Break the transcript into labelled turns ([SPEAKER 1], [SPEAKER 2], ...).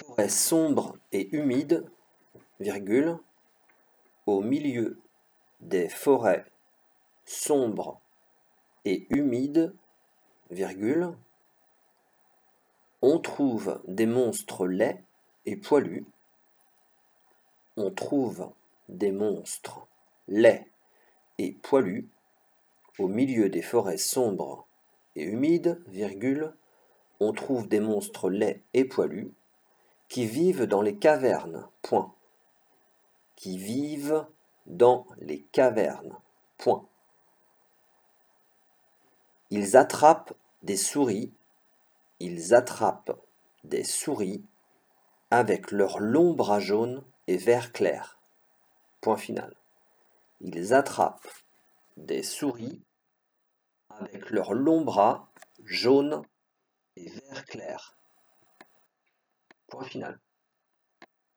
[SPEAKER 1] Forêt sombre et humide, virgule, au milieu des forêts sombres et humides, virgule, on trouve des monstres laids et poilus. On trouve des monstres laids et poilus au milieu des forêts sombres et humides, virgule, on trouve des monstres laids et poilus qui vivent dans les cavernes, point. Qui vivent dans les cavernes, point. Ils attrapent des souris, ils attrapent des souris avec leurs longs bras jaunes et vert clair. Point final. Ils attrapent des souris avec leurs longs bras jaunes et vert clair. Point final.